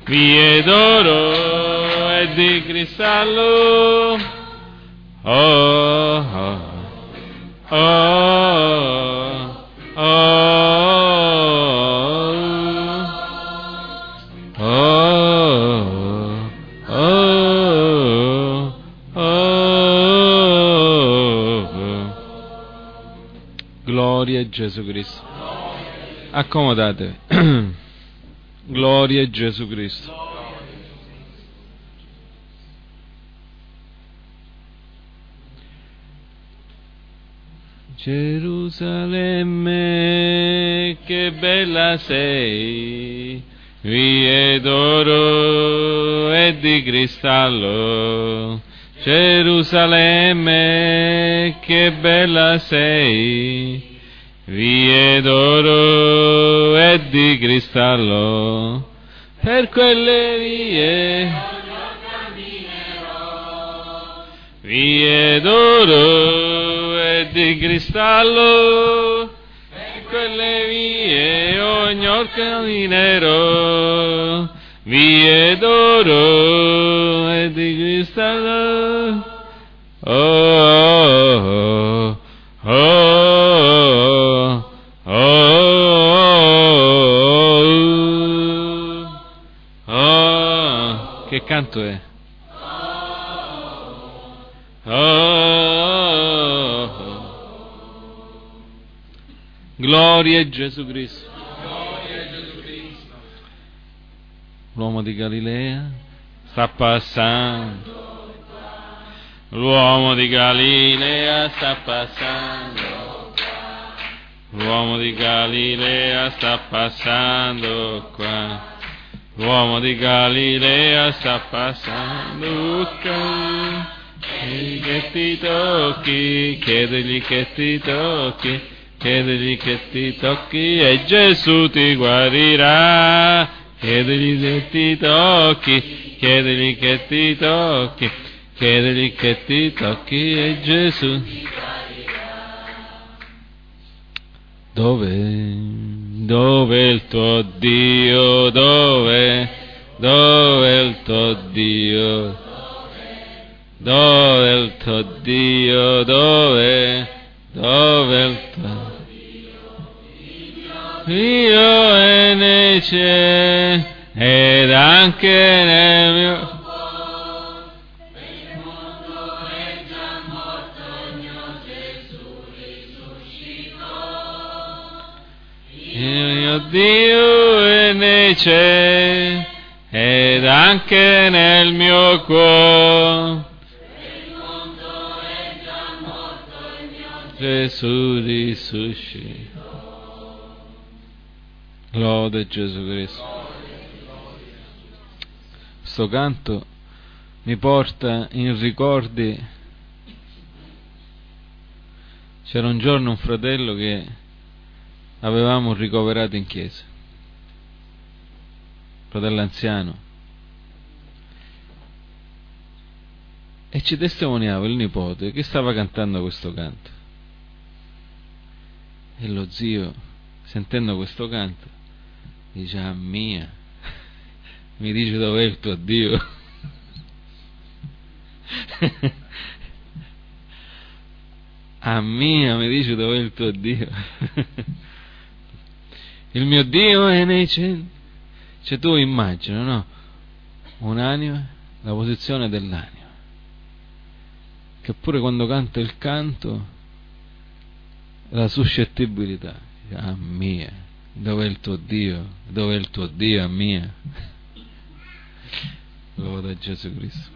vie d'oro e di cristallo. Oh, oh, oh, oh, oh, oh, oh. Gloria a Gesù Cristo. Accomodatevi. Gloria a Gesù Cristo. Gerusalemme, che bella sei, vie d'oro e di cristallo. Gerusalemme, che bella sei, vie d'oro e di cristallo. Per quelle vie d'oro e di cristallo, per quelle vie ogni camminerò, vie d'oro e di cristallo. Oh, oh, oh, oh, oh. Che canto è? Gloria a Gesù Cristo. L'uomo di Galilea sta passando. L'uomo di Galilea sta passando. L'uomo di Galilea sta passando qua. L'uomo di Galilea sta passando qua. Chiedi che ti tocchi, chiedegli che ti tocchi, chiedegli che ti tocchi e Gesù ti guarirà. Chiedegli che ti tocchi, chiedegli che ti tocchi, chiedegli che ti tocchi e Gesù ti guarirà. Dove il tuo Dio? Dove il tuo Dio? Dove il tuo Dio? Dove il tuo Dio è nei cieli ed anche nel mio mondo è già morto, il mio Gesù risuscitò. Il mio Dio è nei cieli ed anche nel mio cuore. Gesù risuscitò. Lode Gesù Cristo. Questo canto mi porta in ricordi. C'era un giorno un fratello che avevamo ricoverato in chiesa, fratello anziano, e ci testimoniava il nipote che stava cantando questo canto. E lo zio, sentendo questo canto, dice: ah mia, mi dice dov'è il tuo Dio? Ah mia, mi dice dov'è il tuo Dio? Il mio Dio è nei cieli. Cioè tu immagina, no? Un'anima, la posizione dell'anima, che pure quando canta il canto, la suscettibilità. Ah mia, dov'è il tuo Dio? Dov'è il tuo Dio, ah mia? Loda a Gesù Cristo.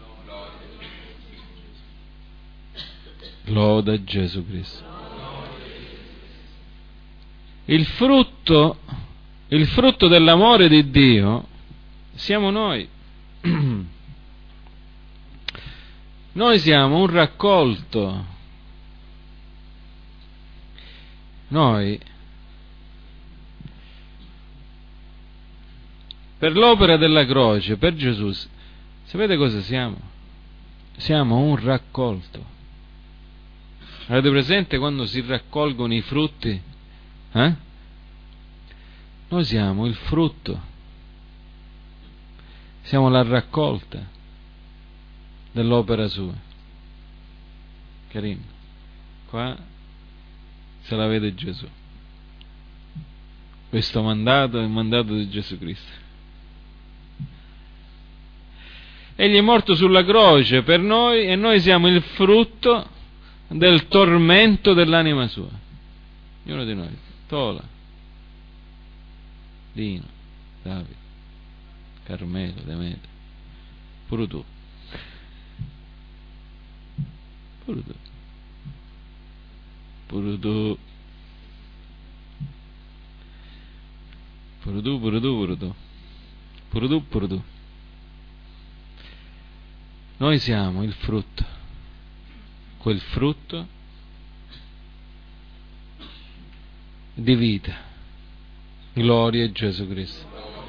Loda a Gesù Cristo. Il frutto dell'amore di Dio siamo noi. Noi siamo un raccolto. Noi, per l'opera della croce, per Gesù, sapete cosa siamo? Siamo un raccolto. Avete presente quando si raccolgono i frutti? Noi siamo il frutto. Siamo la raccolta dell'opera sua. Carino, qua se la vede Gesù. Questo mandato è il mandato di Gesù Cristo. Egli è morto sulla croce per noi e noi siamo il frutto del tormento dell'anima sua. Ognuno di noi. Tola, Dino, Davide, Carmelo, Demetrio, pure tu. Pure tu. Pure tu. Pure tu, pure tu, pure tu. Pure tu, pure tu. Noi siamo il frutto, quel frutto di vita. Gloria a Gesù Cristo.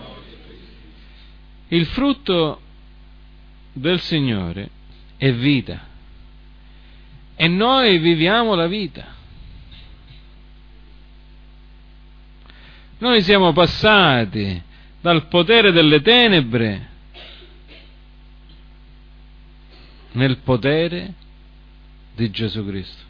Il frutto del Signore è vita e noi viviamo la vita. Noi siamo passati dal potere delle tenebre nel potere di Gesù Cristo.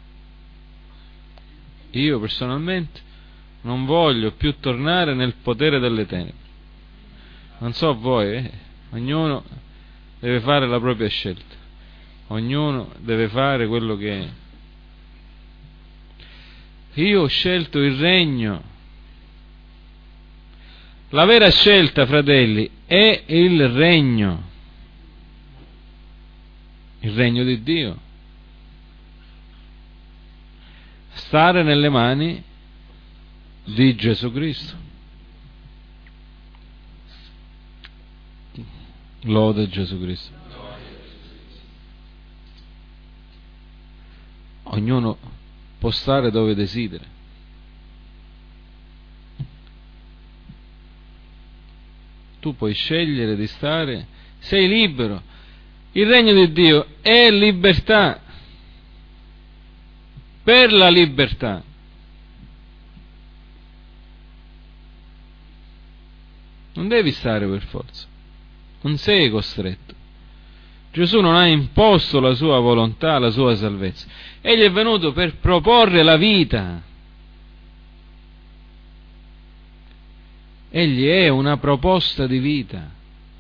Io personalmente non voglio più tornare nel potere delle tenebre. Non so voi, ognuno deve fare la propria scelta, ognuno deve fare quello che è. Io ho scelto il regno. La vera scelta, fratelli, è il regno di Dio, stare nelle mani di Gesù Cristo. Lode Gesù Cristo. Ognuno può stare dove desidera. Tu puoi scegliere di stare, sei libero. Il regno di Dio è libertà, per la libertà. Non devi stare per forza, non sei costretto. Gesù non ha imposto la sua volontà, la sua salvezza. Egli è venuto per proporre la vita. Egli è una proposta di vita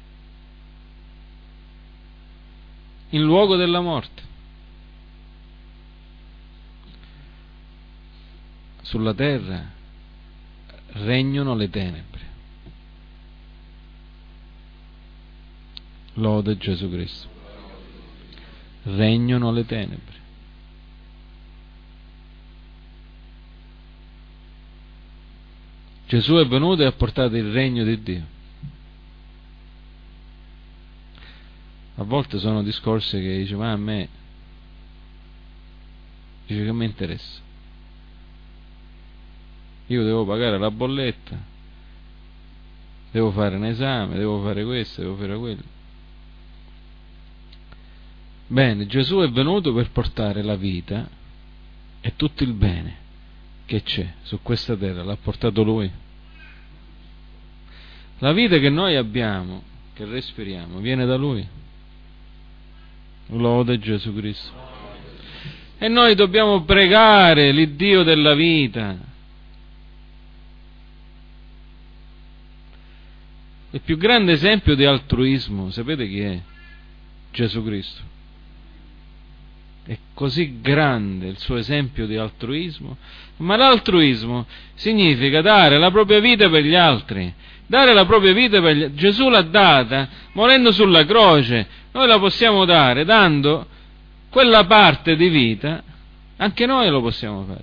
in luogo della morte. Sulla terra regnano le tenebre. Lode Gesù Cristo. Regnano le tenebre. Gesù è venuto e ha portato il regno di Dio. A volte sono discorsi che dice, ma a me, dice, che mi interessa? Io devo pagare la bolletta, devo fare un esame, devo fare questo, devo fare quello. Bene, Gesù è venuto per portare la vita e tutto il bene che c'è su questa terra l'ha portato Lui. La vita che noi abbiamo, che respiriamo, viene da Lui. Lode Gesù Cristo. E noi dobbiamo pregare l'Iddio della vita. Il più grande esempio di altruismo, sapete chi è? Gesù Cristo. È così grande il suo esempio di altruismo, ma l'altruismo significa dare la propria vita per gli altri. Dare la propria vita per gli altri. Gesù l'ha data morendo sulla croce. Noi la possiamo dare dando quella parte di vita, anche noi lo possiamo fare.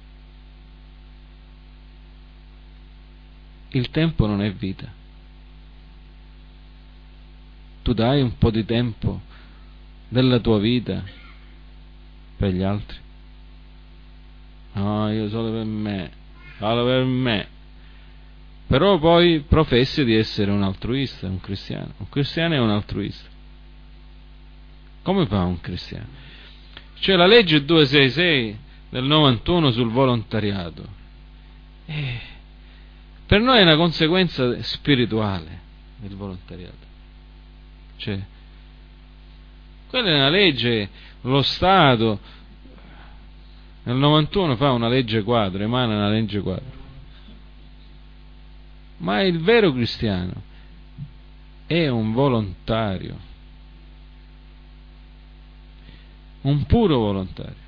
Il tempo non è vita. Tu dai un po' di tempo della tua vita per gli altri? No, io solo per me, solo per me. Però poi professi di essere un altruista, un cristiano. Un cristiano è un altruista. Come fa un cristiano? C'è la legge 266 del 91 sul volontariato. Per noi è una conseguenza spirituale del volontariato. Cioè, quella è una legge, lo Stato nel 91 fa una legge quadro, emana una legge quadro. Ma il vero cristiano è un volontario, un puro volontario,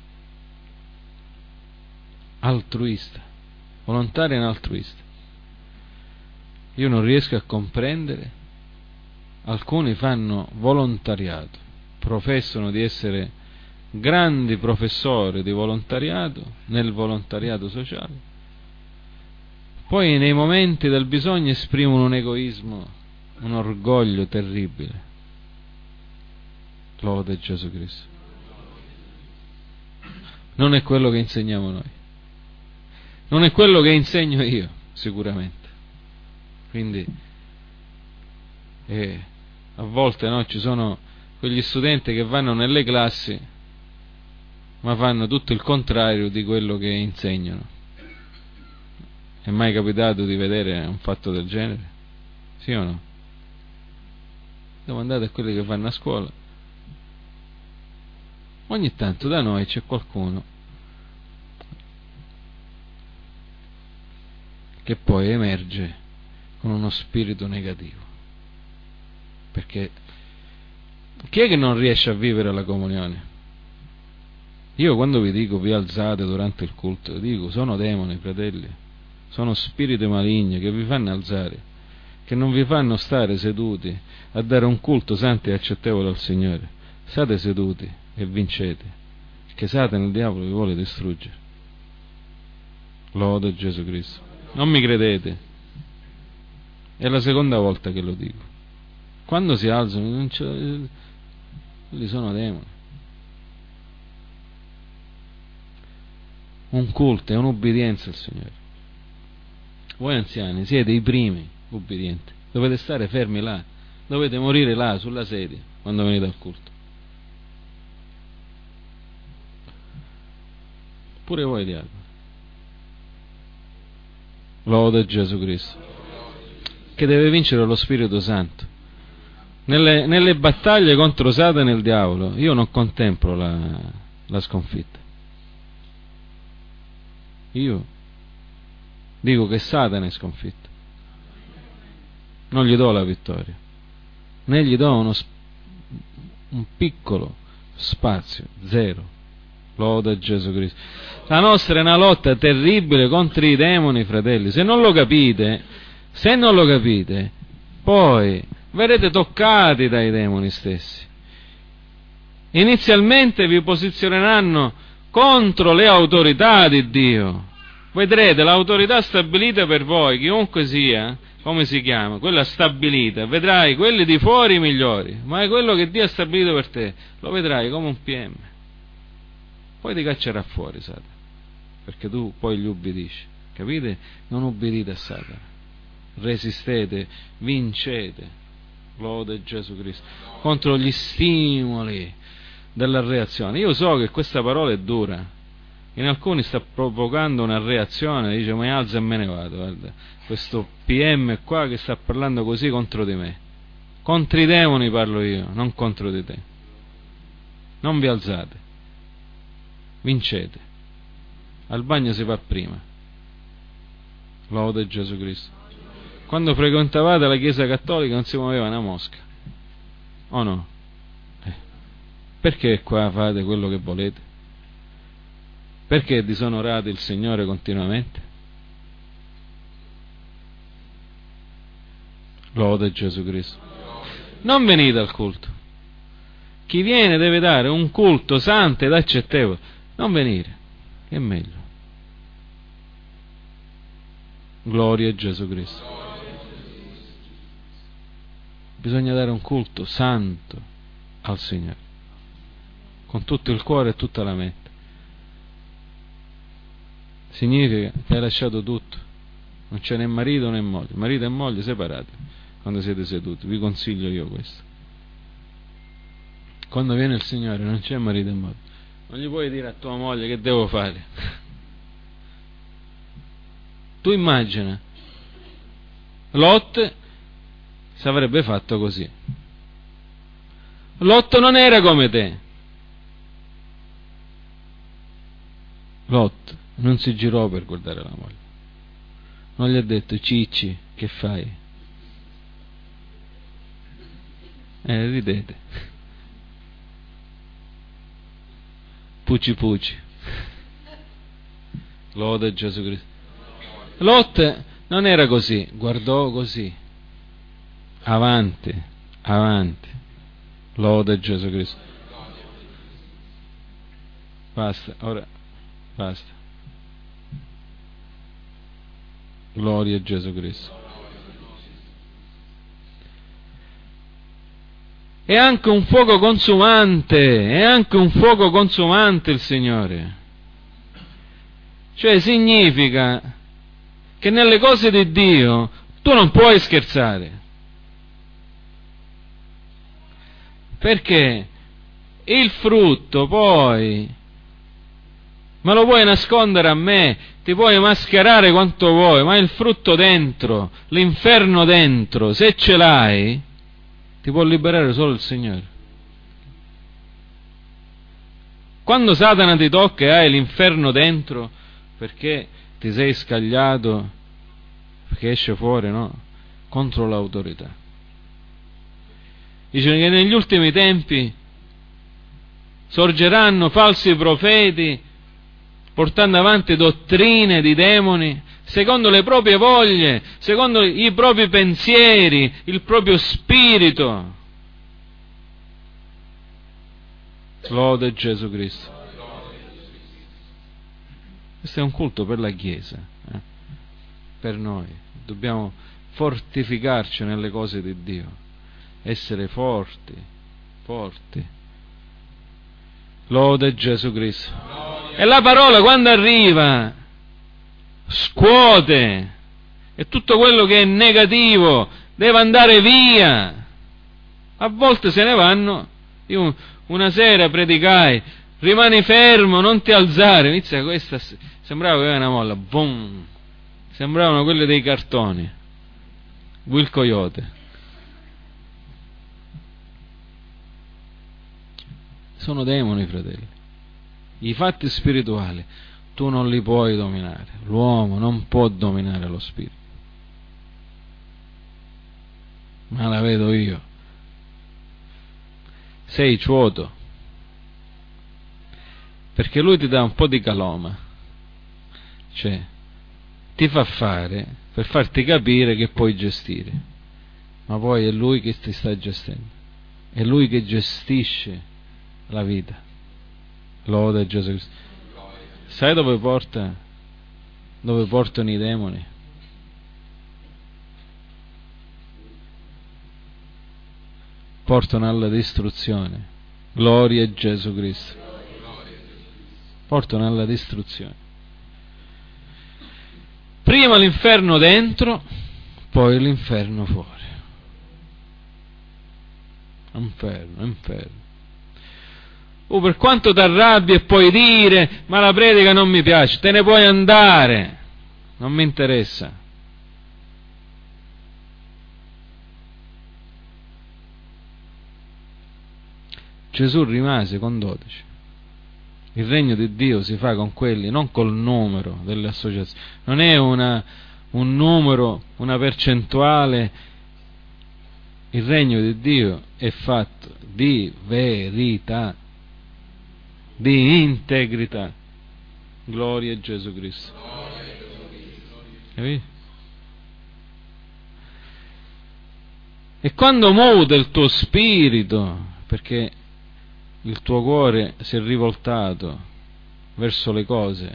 altruista, volontario e altruista. Io non riesco a comprendere, alcuni fanno volontariato, professano di essere grandi professori di volontariato, nel volontariato sociale, poi nei momenti del bisogno esprimono un egoismo, un orgoglio terribile. Lode Gesù Cristo. Non è quello che insegniamo noi, non è quello che insegno io, sicuramente. Quindi a volte, no, ci sono quegli studenti che vanno nelle classi ma fanno tutto il contrario di quello che insegnano. È mai capitato di vedere un fatto del genere? Sì o no? Domandate a quelli che vanno a scuola. Ogni tanto da noi c'è qualcuno che poi emerge con uno spirito negativo, perché chi è che non riesce a vivere la comunione? Io quando vi dico vi alzate durante il culto, dico sono demoni, fratelli, sono spiriti maligni che vi fanno alzare, che non vi fanno stare seduti a dare un culto santo e accettevole al Signore. State seduti e vincete, perché Satana, il diavolo, vi vuole distruggere. Lode Gesù Cristo. Non mi credete? È la seconda volta che lo dico. Quando si alzano, quelli sono demoni. Un culto è un'obbedienza al Signore. Voi anziani siete i primi ubbidienti, dovete stare fermi là, dovete morire là sulla sedia quando venite al culto. Pure voi diavoli. Lode Gesù Cristo, che deve vincere lo Spirito Santo. Nelle battaglie contro Satana e il diavolo io non contemplo la sconfitta. Io dico che Satana è sconfitto, non gli do la vittoria, né gli do un piccolo spazio, zero. Lode Gesù Cristo. La nostra è una lotta terribile contro i demoni, fratelli. Se non lo capite, poi verrete toccati dai demoni stessi. Inizialmente vi posizioneranno contro le autorità di Dio. Vedrete l'autorità stabilita per voi, chiunque sia, come si chiama, quella stabilita, vedrai quelli di fuori migliori, ma è quello che Dio ha stabilito per te, lo vedrai come un PM. Poi ti caccerà fuori Satana, perché tu poi gli ubbidisci, capite? Non ubbidite a Satana, resistete, vincete, lode Gesù Cristo, contro gli stimoli della reazione. Io so che questa parola è dura, in alcuni sta provocando una reazione, dice mi alzo e me ne vado, guarda, questo PM qua che sta parlando così contro di me. Contro i demoni parlo io, non contro di te. Non vi alzate, vincete. Al bagno si va prima. Lode Gesù Cristo. Quando frequentavate la Chiesa Cattolica non si muoveva una mosca, o no? Perché qua fate quello che volete? Perché disonorate il Signore continuamente? Lode Gesù Cristo. Non venite al culto. Chi viene deve dare un culto santo ed accettevole. Non venire, è meglio. Gloria a Gesù Cristo. Bisogna dare un culto santo al Signore, con tutto il cuore e tutta la mente. Significa che hai lasciato tutto, non c'è né marito né moglie, marito e moglie separati quando siete seduti, vi consiglio io questo. Quando viene il Signore non c'è marito e moglie, non gli puoi dire a tua moglie che devo fare. Tu immagina, Lot si avrebbe fatto così, Lot non era come te. Lot non si girò per guardare la moglie. Non gli ha detto: Cicci, che fai? Ridete. Puci puci. Lode Gesù Cristo. Lot non era così, guardò così. Avanti, avanti. Lode Gesù Cristo. Basta, ora basta. Gloria a Gesù Cristo. È anche un fuoco consumante, è anche un fuoco consumante il Signore. Cioè significa che nelle cose di Dio tu non puoi scherzare. Perché il frutto poi me lo puoi nascondere a me, ti puoi mascherare quanto vuoi, ma il frutto dentro, l'inferno dentro, se ce l'hai, ti può liberare solo il Signore. Quando Satana ti tocca e hai l'inferno dentro, perché ti sei scagliato, perché esce fuori, no? Contro l'autorità. Dice che negli ultimi tempi sorgeranno falsi profeti portando avanti dottrine di demoni secondo le proprie voglie, secondo i propri pensieri, il proprio spirito. Lode Gesù Cristo. Questo è un culto per la Chiesa, per noi. Dobbiamo fortificarci nelle cose di Dio, essere forti, forti. Lode Gesù Cristo. E la parola quando arriva scuote, e tutto quello che è negativo deve andare via. A volte se ne vanno. Io una sera predicai: rimani fermo, non ti alzare. Inizia questa, sembrava che aveva una molla, boom, sembravano quelle dei cartoni, Will Coyote. Sono demoni, fratelli. I fatti spirituali tu non li puoi dominare. L'uomo non può dominare lo spirito. Ma la vedo io. Sei ciuoto, perché lui ti dà un po' di caloma, cioè ti fa fare per farti capire che puoi gestire, ma poi è lui che ti sta gestendo, è lui che gestisce la vita. Lode Gesù Cristo. Sai dove portano i demoni? Portano alla distruzione. Gloria a Gesù Cristo. Portano alla distruzione. Prima l'inferno dentro, poi l'inferno fuori. Inferno. Per quanto ti arrabbi e puoi dire: ma la predica non mi piace, te ne puoi andare, non mi interessa. Gesù rimase con 12. Il regno di Dio si fa con quelli, non col numero delle associazioni. Non è un numero, una percentuale. Il regno di Dio è fatto di verità, di integrità. Gloria a Gesù Cristo. Capito? E quando muta il tuo spirito, perché il tuo cuore si è rivoltato verso le cose,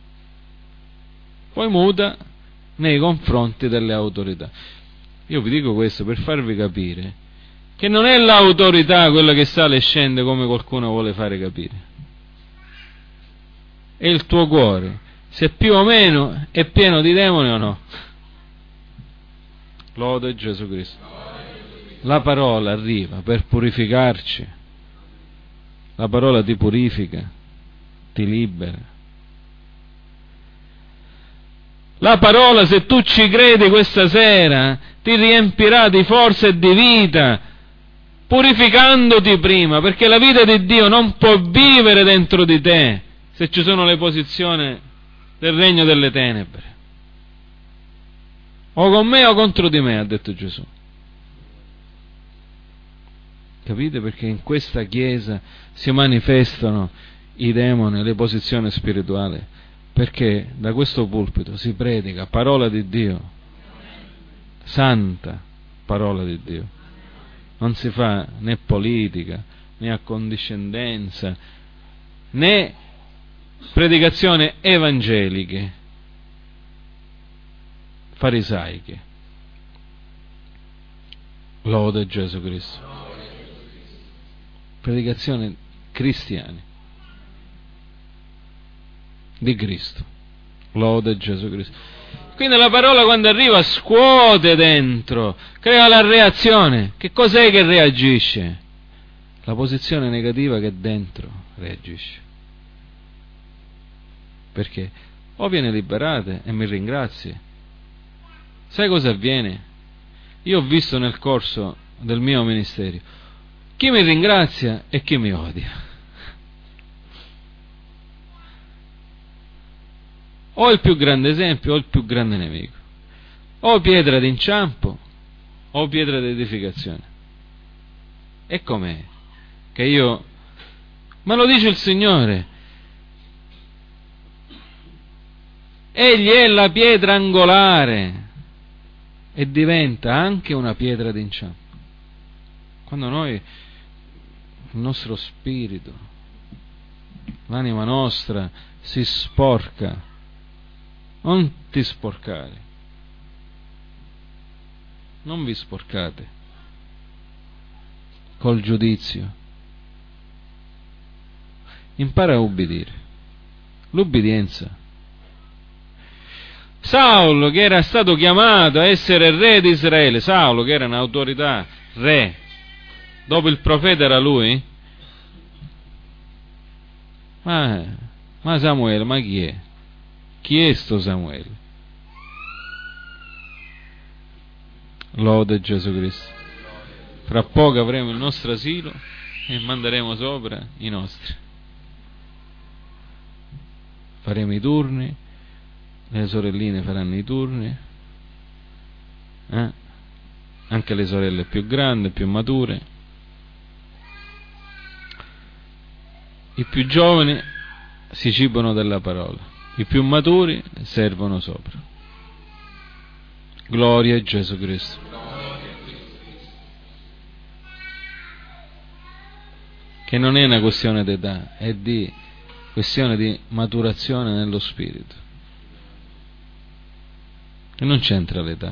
poi muta nei confronti delle autorità. Io vi dico questo per farvi capire che non è l'autorità quella che sale e scende come qualcuno vuole fare capire. È il tuo cuore, se più o meno è pieno di demoni o no. Lode Gesù Cristo. La parola arriva per purificarci. La parola ti purifica, ti libera. La parola, se tu ci credi questa sera, ti riempirà di forza e di vita. purificandoti prima, perché la vita di Dio non può vivere dentro di te se ci sono le posizioni del regno delle tenebre. O con me o contro di me, ha detto Gesù. Capite? Perché in questa chiesa si manifestano i demoni, le posizioni spirituali, perché da questo pulpito si predica parola di Dio, santa parola di Dio. Non si fa né politica, né accondiscendenza, né predicazioni evangeliche, farisaiche. Lode Gesù Cristo. Predicazione cristiane di Cristo. Lode Gesù Cristo. Quindi la parola quando arriva scuote dentro, crea la reazione. Che cos'è che reagisce? La posizione negativa che dentro reagisce. Perché o viene liberata e mi ringrazi. Sai cosa avviene? Io ho visto nel corso del mio ministero chi mi ringrazia e chi mi odia. O il più grande esempio o il più grande nemico. O pietra d'inciampo o pietra di edificazione. E com'è? Che io... Ma lo dice il Signore. Egli è la pietra angolare e diventa anche una pietra d'inciampo. Quando noi, il nostro spirito, l'anima nostra si sporca, non ti sporcare, non vi sporcate col giudizio. Impara a ubbidire. L'ubbidienza. Saulo, che era stato chiamato a essere re di Israele, Saulo che era un'autorità, re, dopo il profeta era lui? Ma Samuele, ma chi è? Chi è sto Samuele? Lode Gesù Cristo. Fra poco avremo il nostro asilo e manderemo sopra i nostri. Faremo i turni, le sorelline faranno i turni, anche le sorelle più grandi, più mature. I più giovani si cibano della parola, i più maturi servono sopra. Gloria a Gesù Cristo. Che non è una questione d'età, è di questione di maturazione nello spirito. E non c'entra l'età.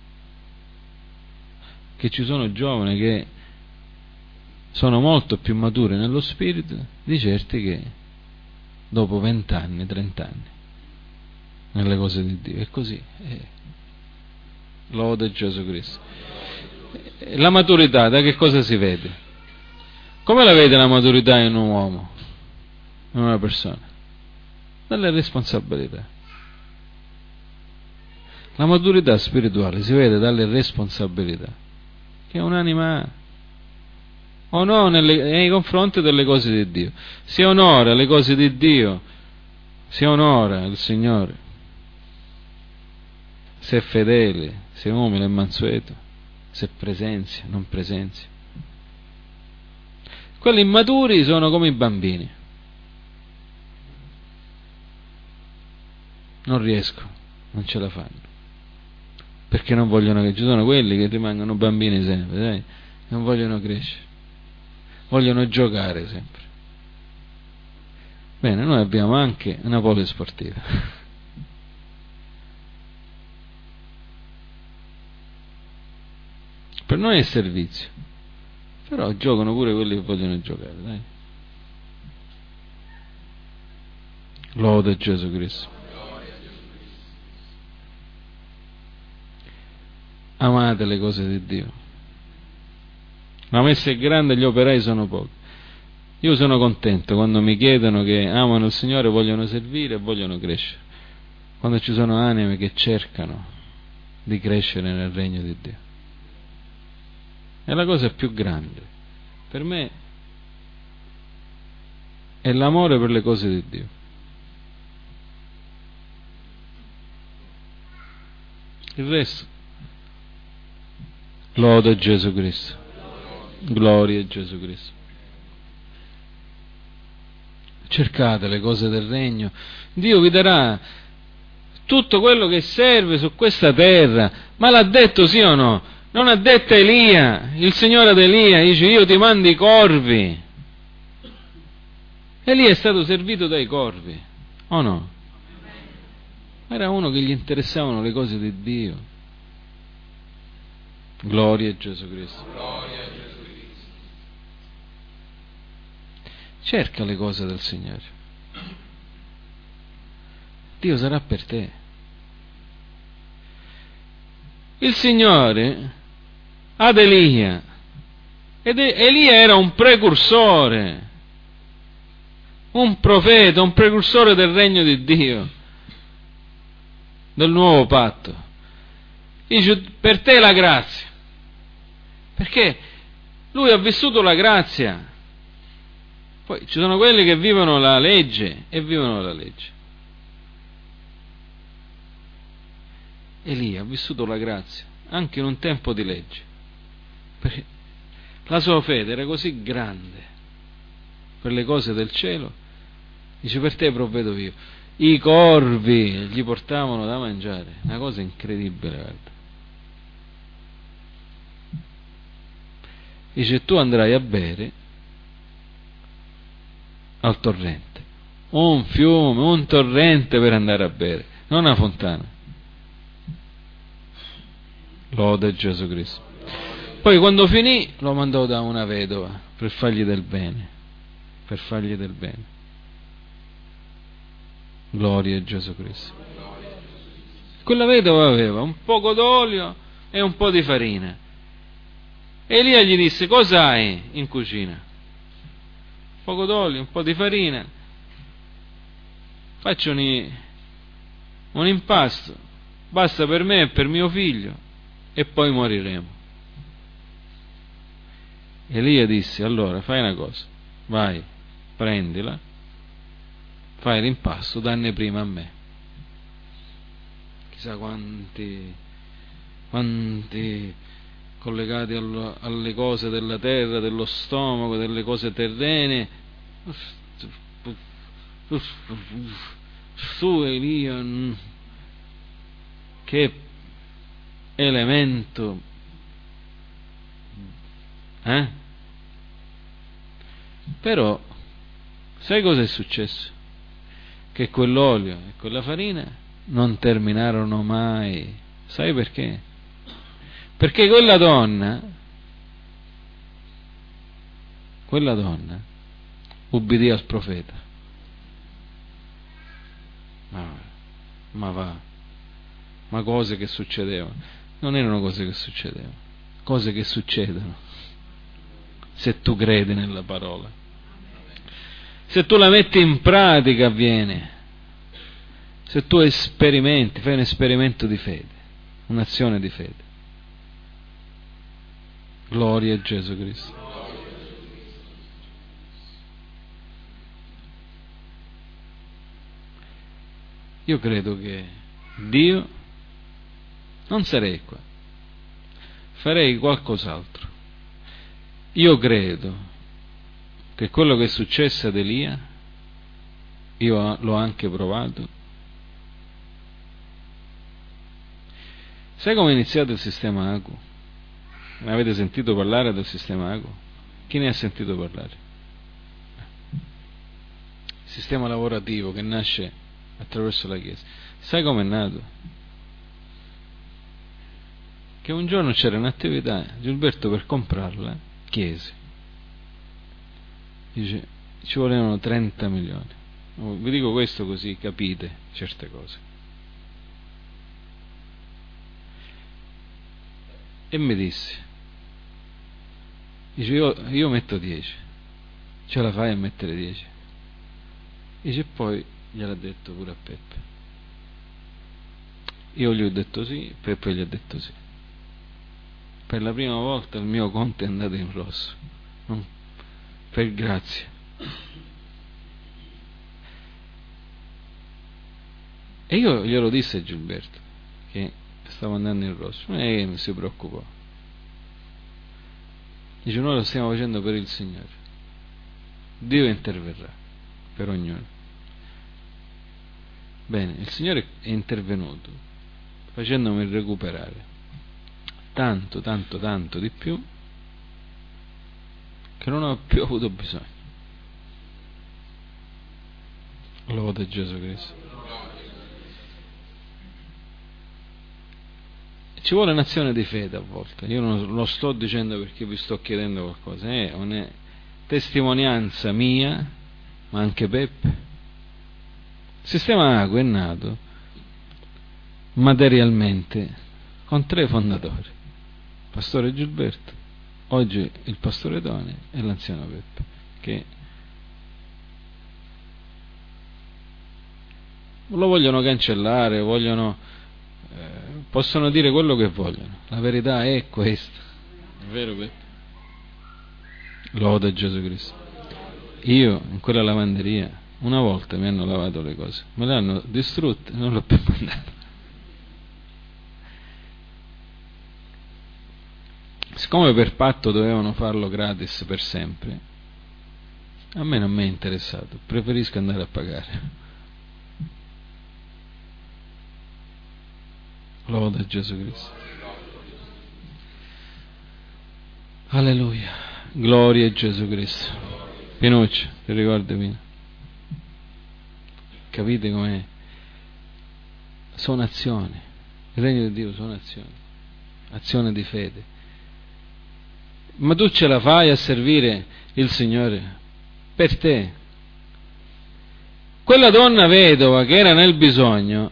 Che ci sono giovani che sono molto più maturi nello spirito di certi che dopo 20 anni, 30 anni nelle cose di Dio. È così. Lode Gesù Cristo. La maturità da che cosa si vede? Come la vede la maturità in un uomo, in una persona? Dalle responsabilità. La maturità spirituale si vede dalle responsabilità che un'anima ha o no nei confronti delle cose di Dio. Si onora le cose di Dio, si onora il Signore, se è fedele, se è umile e mansueto, se presenzia, non presenzia. Quelli immaturi sono come i bambini. Non riescono, non ce la fanno. Perché non vogliono che ci sono quelli che rimangono bambini sempre, sai? Non vogliono crescere. Vogliono giocare sempre. Bene, noi abbiamo anche una polisportiva. Per noi è servizio. Però giocano pure quelli che vogliono giocare, dai. Lode Gesù Cristo. Amate le cose di Dio. La messa è grande e gli operai sono pochi. Io sono contento quando mi chiedono che amano il Signore, vogliono servire e vogliono crescere. Quando ci sono anime che cercano di crescere nel regno di Dio. È la cosa più grande. per me è l'amore per le cose di Dio. Il resto, lode Gesù Cristo, gloria a Gesù Cristo. Cercate le cose del regno, Dio vi darà tutto quello che serve su questa terra. Ma l'ha detto, sì o no? Non ha detto Elia, il Signore ad Elia, dice: io ti mando i corvi. Elia è stato servito dai corvi, o no? Era uno che gli interessavano le cose di Dio. Gloria a Gesù Cristo. Cerca le cose del Signore. Dio sarà per te. Il Signore ad Elia, ed Elia era un precursore, un profeta, un precursore del regno di Dio, del nuovo patto. Dice: per te la grazia, perché lui ha vissuto la grazia. Poi ci sono quelli che vivono la legge e vivono la legge. Elia ha vissuto la grazia anche in un tempo di legge, perché la sua fede era così grande per le cose del cielo. Dice: per te provvedo io. I corvi gli portavano da mangiare, una cosa incredibile, guarda. Dice: tu andrai a bere al torrente, un fiume, un torrente per andare a bere, non una fontana. Lode Gesù Cristo. Poi quando finì lo mandò da una vedova per fargli del bene, per fargli del bene. Gloria a Gesù Cristo. Quella vedova aveva un poco d'olio e un po' di farina. Elia gli disse: cosa hai in cucina? Un poco d'olio, un po' di farina. Faccio un impasto, basta per me e per mio figlio, e poi moriremo. Elia disse: allora fai una cosa, vai, prendila, fai l'impasto, danne prima a me. Chissà quanti collegati alle cose della terra, dello stomaco, delle cose terrene. Su Elia, che elemento, Però sai cosa è successo? Che quell'olio e quella farina non terminarono mai. Sai perché? Perché quella donna ubbidì al profeta. Ma cose che succedevano? Non erano cose che succedevano, cose che succedono se tu credi nella parola, se tu la metti in pratica. Avviene se tu esperimenti, fai un esperimento di fede, un'azione di fede. Gloria a Gesù Cristo. Io credo che Dio, non sarei qua, farei qualcos'altro. Io credo che quello che è successo ad Elia, io l'ho anche provato. Sai come è iniziato il sistema Agu? Avete sentito parlare del sistema Agu? Chi ne ha sentito parlare? Il sistema lavorativo che nasce attraverso la Chiesa. Sai come è nato? Che un giorno c'era un'attività, Gilberto, per comprarla chiese, dice: ci volevano 30 milioni. Vi dico questo così capite certe cose. E mi disse, dice: io metto 10, ce la fai a mettere 10? Dice: poi gliel'ha detto pure a Peppe. Io gli ho detto sì, Peppe gli ha detto sì. Per la prima volta il mio conto è andato in rosso, per grazia. E io glielo dissi a Gilberto che stavo andando in rosso, non è che mi si preoccupò. Dice: noi lo stiamo facendo per il Signore, Dio interverrà per ognuno. Bene, il Signore è intervenuto facendomi recuperare tanto di più che non ho più avuto bisogno. Lode Gesù Cristo. Ci vuole un'azione di fede a volte. Io non lo sto dicendo perché vi sto chiedendo qualcosa, è una testimonianza mia, ma anche Peppe. Il sistema Acqua è nato materialmente con 3 fondatori: il pastore Gilberto, oggi il pastore Tony e l'anziano Peppe, che lo vogliono cancellare, possono dire quello che vogliono, la verità è questa. È vero, Peppe? Lode Gesù Cristo. Io in quella lavanderia una volta mi hanno lavato le cose, me le hanno distrutte, non l'ho più mandato. Siccome per patto dovevano farlo gratis per sempre, a me non mi è interessato, preferisco andare a pagare. Lode Gesù Cristo. Alleluia. Gloria a Gesù Cristo. Pinuccio, ti ricordi Pino? Capite com'è? Sono azioni. Il regno di Dio sono azioni. Azione di fede. Ma tu ce la fai a servire il Signore per te? Quella donna vedova che era nel bisogno,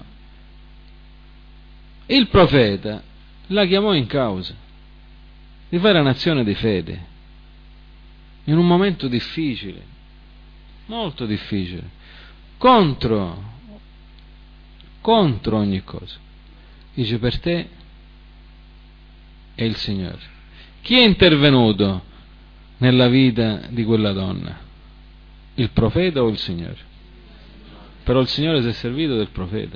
il profeta la chiamò in causa di fare un'azione di fede in un momento difficile, molto difficile, contro ogni cosa. Dice: per te è il Signore. Chi è intervenuto nella vita di quella donna? Il profeta o il Signore? Però il Signore si è servito del profeta.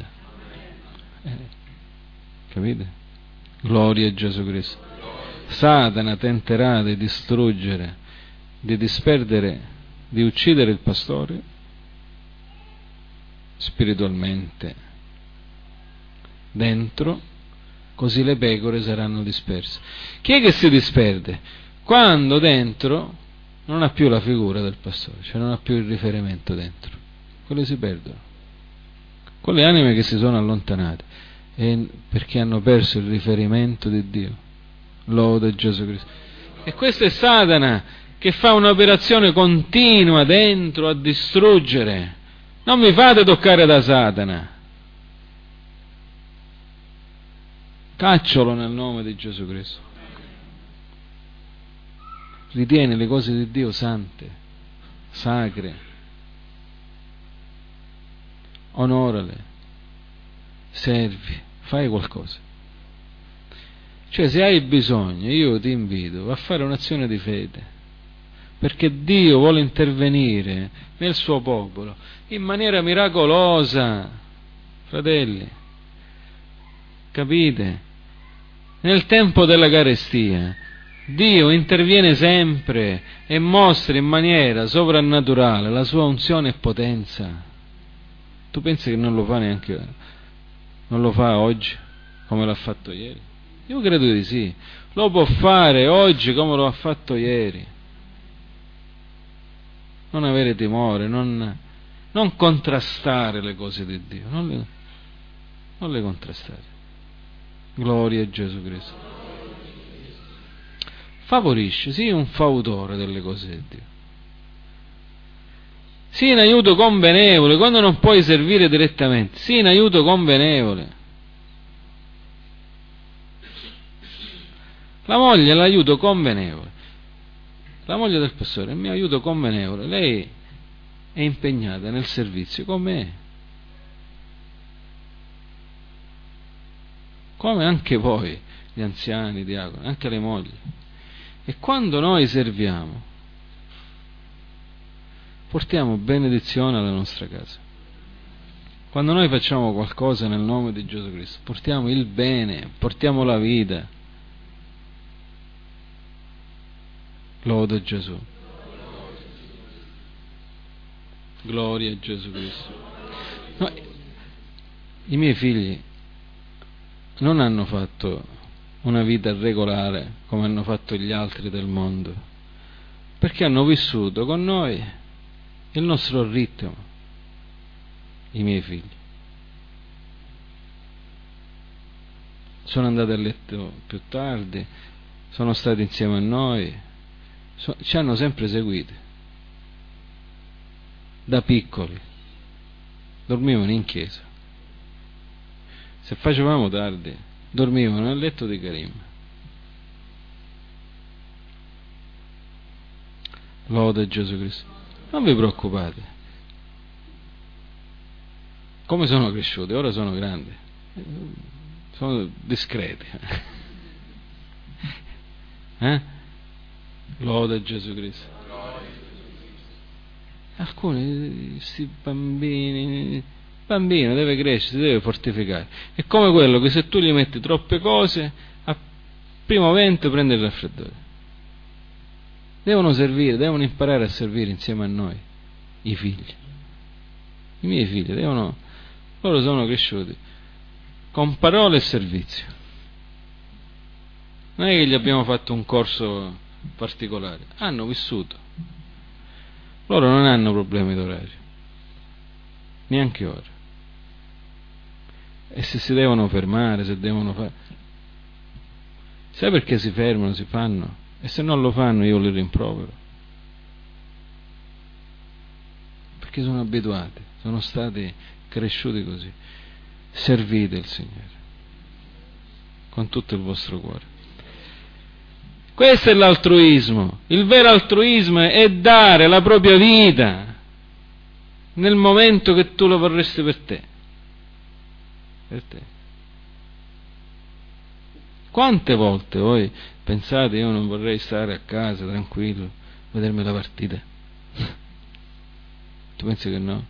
Capite? Gloria a Gesù Cristo. Satana tenterà di distruggere, di disperdere, di uccidere il pastore spiritualmente dentro, così le pecore saranno disperse. Chi è che si disperde? Quando dentro non ha più la figura del pastore, cioè non ha più il riferimento dentro. Quelle si perdono. Quelle anime che si sono allontanate perché hanno perso il riferimento di Dio. Lode Gesù Cristo. E questo è Satana che fa un'operazione continua dentro a distruggere. Non mi fate toccare da Satana. Cacciolo nel nome di Gesù Cristo. Ritieni le cose di Dio sante, sacre. Onorale. Servi, fai qualcosa. Cioè, se hai bisogno, io ti invito a fare un'azione di fede, perché Dio vuole intervenire nel suo popolo in maniera miracolosa, fratelli. Capite? Nel tempo della carestia Dio interviene sempre e mostra in maniera sovrannaturale la sua unzione e potenza. Tu pensi che non lo fa neanche, non lo fa oggi come l'ha fatto ieri? Io credo di sì. Lo può fare oggi come lo ha fatto ieri. Non avere timore, non contrastare le cose di Dio, non le contrastare. Gloria a Gesù Cristo. Favorisce, sii un fautore delle cose di Dio. Sii in aiuto convenevole quando non puoi servire direttamente. Sii in aiuto convenevole. La moglie è l'aiuto convenevole. La moglie del pastore è il mio aiuto convenevole. Lei è impegnata nel servizio con me, come anche voi, gli anziani, i diaconi, anche le mogli. E quando noi serviamo, portiamo benedizione alla nostra casa. Quando noi facciamo qualcosa nel nome di Gesù Cristo, portiamo il bene, portiamo la vita. Lode Gesù. Gloria a Gesù Cristo. No, i miei figli non hanno fatto una vita regolare come hanno fatto gli altri del mondo, perché hanno vissuto con noi il nostro ritmo. I miei figli sono andati a letto più tardi, sono stati insieme a noi, ci hanno sempre seguiti da piccoli, dormivano in chiesa, se facevamo tardi dormivano nel letto di Karim. Lode Gesù Cristo. Non vi preoccupate. Come sono cresciuti? Ora sono grandi, sono discreti. Lode Gesù Cristo. Alcuni, questi bambino deve crescere, si deve fortificare. È come quello che se tu gli metti troppe cose, a primo vento prende il raffreddore. Devono servire, devono imparare a servire insieme a noi, i figli. I miei figli loro sono cresciuti con parole e servizio. Non è che gli abbiamo fatto un corso particolare, hanno vissuto. Loro non hanno problemi d'orario, neanche ora. E se si devono fermare, se devono fare, sai perché si fermano, si fanno? E se non lo fanno io li rimprovero, perché sono abituati, sono stati cresciuti così. Servite il Signore con tutto il vostro cuore. Questo è l'altruismo. Il vero altruismo è dare la propria vita nel momento che tu lo vorresti per te. Per te. Quante volte voi pensate io non vorrei stare a casa tranquillo, vedermi la partita? Tu pensi che no?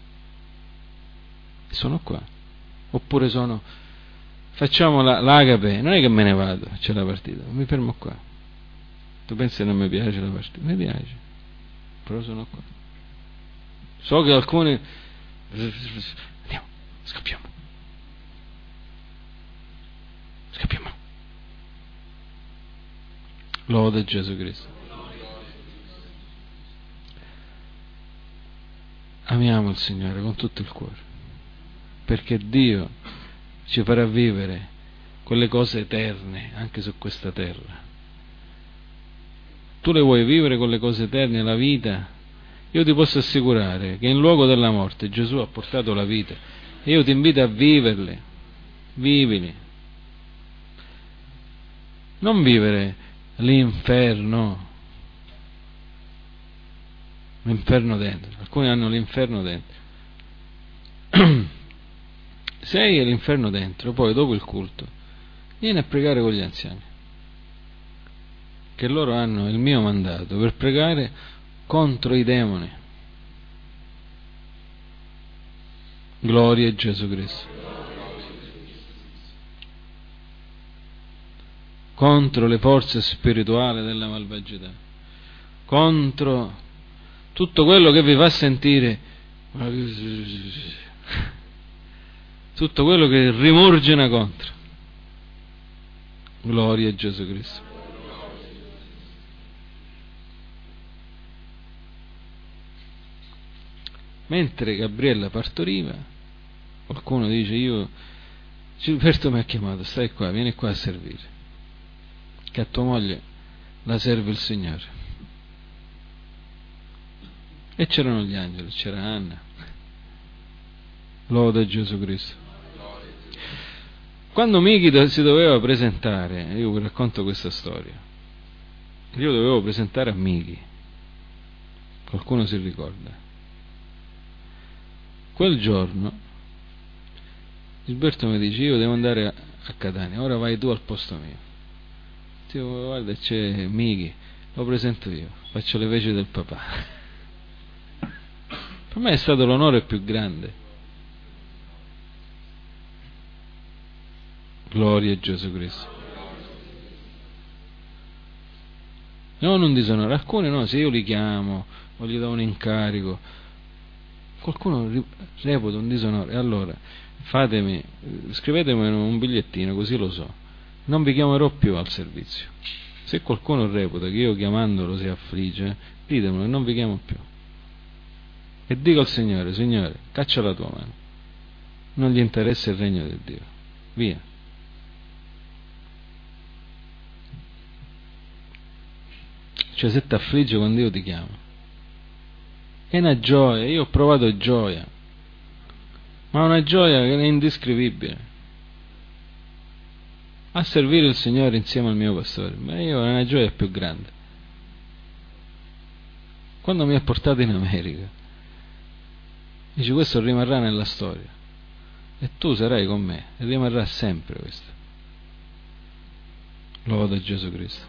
Sono qua. Oppure facciamo l'agape, non è che me ne vado, c'è la partita, mi fermo qua. Tu pensi che non mi piace la partita? Mi piace, però sono qua. So che alcuni andiamo, scappiamo. Lode Gesù Cristo. Amiamo il Signore con tutto il cuore, perché Dio ci farà vivere quelle cose eterne anche su questa terra. Tu le vuoi vivere con le cose eterne, la vita? Io ti posso assicurare che in luogo della morte Gesù ha portato la vita e io ti invito a viverle. Vivili. Non vivere l'inferno dentro. Alcuni hanno l'inferno dentro. Se hai l'inferno dentro, poi dopo il culto vieni a pregare con gli anziani, che loro hanno il mio mandato per pregare contro i demoni. Gloria a Gesù Cristo. Contro le forze spirituali della malvagità, contro tutto quello che vi fa sentire, tutto quello che rimurgina contro. Gloria a Gesù Cristo. Mentre Gabriella partoriva, qualcuno dice: Gilberto mi ha chiamato, stai qua, vieni qua a servire, che a tua moglie la serve il Signore. E c'erano gli angeli, c'era Anna. Lode a Gesù Cristo. Quando Michi si doveva presentare, io vi racconto questa storia, io dovevo presentare a Michi, qualcuno si ricorda? Quel giorno Gilberto mi dice: io devo andare a Catania, ora vai tu al posto mio. Dico: guarda, c'è Michi, lo presento io, faccio le veci del papà. Per me è stato l'onore più grande. Gloria a Gesù Cristo. Non un disonore. Alcuni no, se io li chiamo o gli do un incarico, qualcuno reputa un disonore. Allora, scrivetemi un bigliettino, così lo so. Non vi chiamerò più al servizio. Se qualcuno reputa che io chiamandolo si affligge, ditemelo e non vi chiamo più. E dico al Signore: Signore, caccia la tua mano. Non gli interessa il regno di Dio. Via. Cioè, se ti affligge quando io ti chiamo, è una gioia. Io ho provato gioia, ma una gioia che è indescrivibile, a servire il Signore insieme al mio pastore. Ma io, è una gioia più grande. Quando mi ha portato in America, dice: questo rimarrà nella storia e tu sarai con me, e rimarrà sempre questo. Loda Gesù Cristo.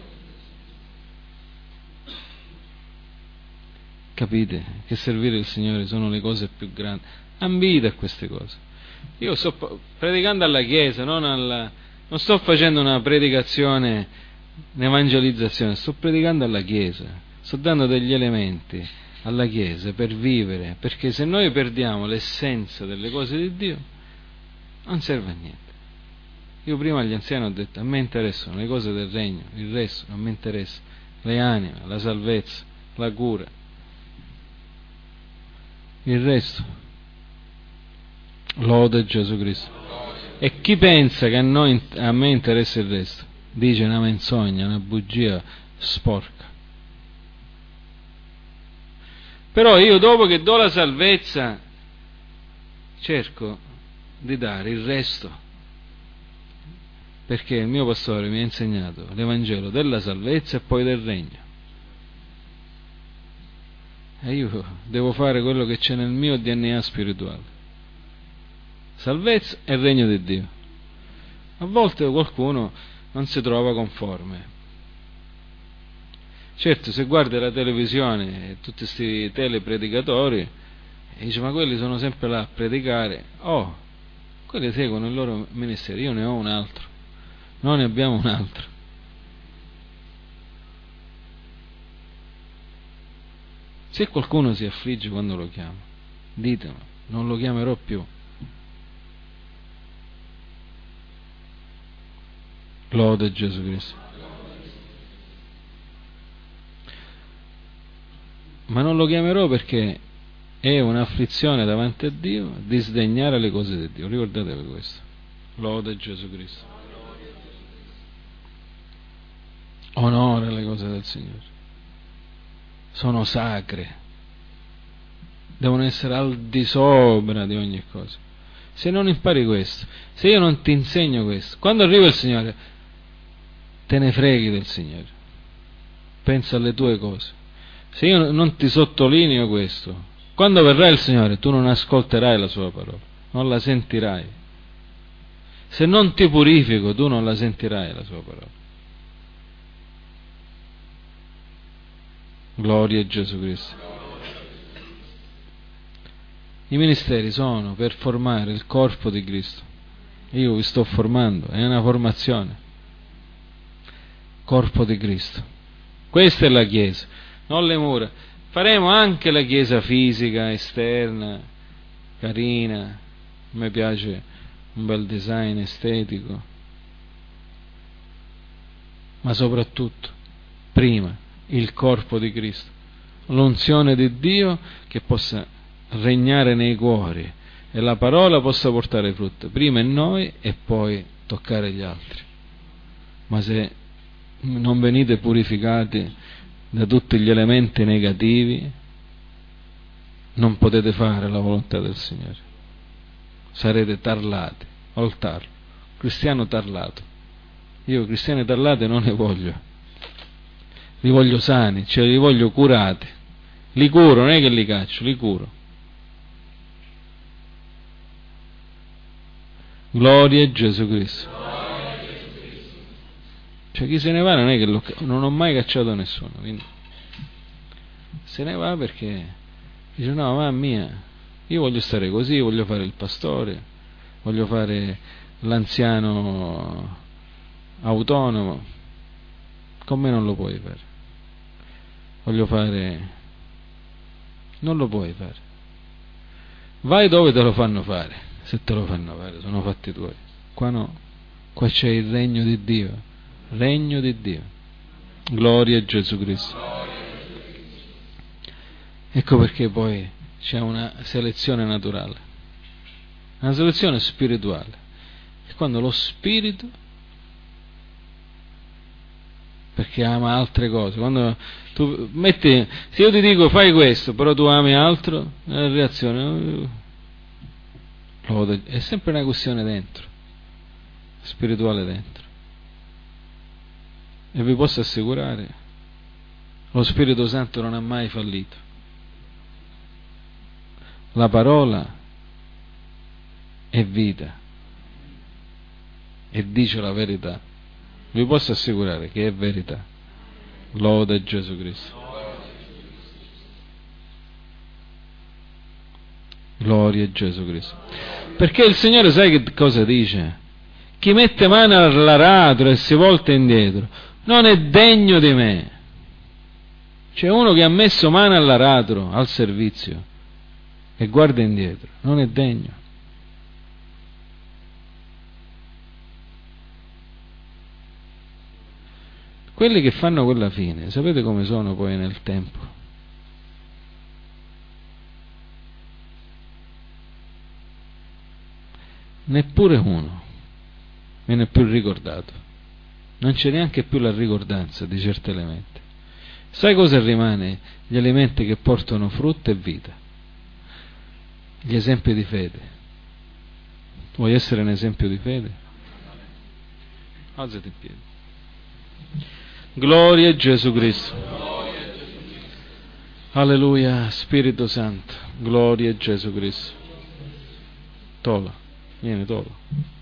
Capite che servire il Signore sono le cose più grandi? Ambite a queste cose. Io sto predicando alla Chiesa, non sto facendo una predicazione, un'evangelizzazione, sto predicando alla Chiesa, sto dando degli elementi alla Chiesa per vivere, perché se noi perdiamo l'essenza delle cose di Dio non serve a niente. Io prima agli anziani ho detto: a me interessano le cose del regno, il resto non mi interessa, le anime, la salvezza, la cura, il resto. Lode Gesù Cristo. E chi pensa che a me interessa il resto dice una menzogna, una bugia sporca. Però io, dopo che do la salvezza, cerco di dare il resto, perché il mio pastore mi ha insegnato l'Evangelo della salvezza e poi del regno. E io devo fare quello che c'è nel mio DNA spirituale: salvezza e regno di Dio. A volte qualcuno non si trova conforme. Certo, se guarda la televisione e tutti questi telepredicatori e dice: ma quelli sono sempre là a predicare. Quelli seguono il loro ministero, io ne ho un altro, noi ne abbiamo un altro. Se qualcuno si affligge quando lo chiamo, ditemelo, non lo chiamerò più. Lode Gesù Cristo. Ma non lo chiamerò perché è un'afflizione davanti a Dio disdegnare le cose di Dio. Ricordatevi questo. Lode Gesù Cristo. Onore le cose del Signore. Sono sacre. Devono essere al di sopra di ogni cosa. Se non impari questo, se io non ti insegno questo, quando arriva il Signore, te ne freghi del Signore. Pensa alle tue cose. Se io non ti sottolineo questo, quando verrà il Signore tu non ascolterai la sua parola, non la sentirai. Se non ti purifico tu non la sentirai la sua parola. Gloria a Gesù Cristo. I ministeri sono per formare il corpo di Cristo. Io vi sto formando, è una formazione. Corpo di Cristo. Questa è la Chiesa, non le mura. Faremo anche la Chiesa fisica, esterna, carina. A me piace un bel design estetico. Ma soprattutto, prima, il corpo di Cristo, l'unzione di Dio che possa regnare nei cuori e la parola possa portare frutto, prima in noi e poi toccare gli altri. Ma se non venite purificati da tutti gli elementi negativi, non potete fare la volontà del Signore. Sarete tarlati, al tarlo, cristiano tarlato. Io cristiani tarlati non ne voglio. Li voglio sani, cioè li voglio curati. Li curo, non è che li caccio, li curo. Gloria a Gesù Cristo. Cioè chi se ne va non è che non ho mai cacciato nessuno, quindi se ne va perché Dice no, mamma mia, io voglio stare così, voglio fare il pastore, voglio fare l'anziano autonomo. Con me non lo puoi fare. Voglio fare... Non lo puoi fare. Vai dove te lo fanno fare, se te lo fanno fare, sono fatti tuoi. Qua no, qua c'è il regno di Dio, regno di Dio. Gloria a Gesù Cristo. Ecco perché poi c'è una selezione naturale, una selezione spirituale. E quando lo spirito, perché ama altre cose, quando tu metti, se io ti dico fai questo, però tu ami altro, la reazione è sempre una questione dentro, spirituale dentro. E vi posso assicurare, lo Spirito Santo non ha mai fallito. La parola è vita e dice la verità. Vi posso assicurare che è verità. Lode Gesù Cristo. Gloria a Gesù Cristo. Perché il Signore, sai che cosa dice? Chi mette mano all'aratro e si volta indietro non è degno di me. C'è uno che ha messo mano all'aratro, al servizio, e guarda indietro, non è degno. Quelli che fanno quella fine, sapete come sono poi nel tempo? Neppure uno viene più ricordato, non c'è neanche più la ricordanza di certi elementi. Sai cosa rimane? Gli elementi che portano frutto e vita, gli esempi di fede. Vuoi essere un esempio di fede? Alzati in piedi. Gloria a Gesù Cristo. Alleluia, Spirito Santo. Gloria a Gesù Cristo. Tola, vieni, tola.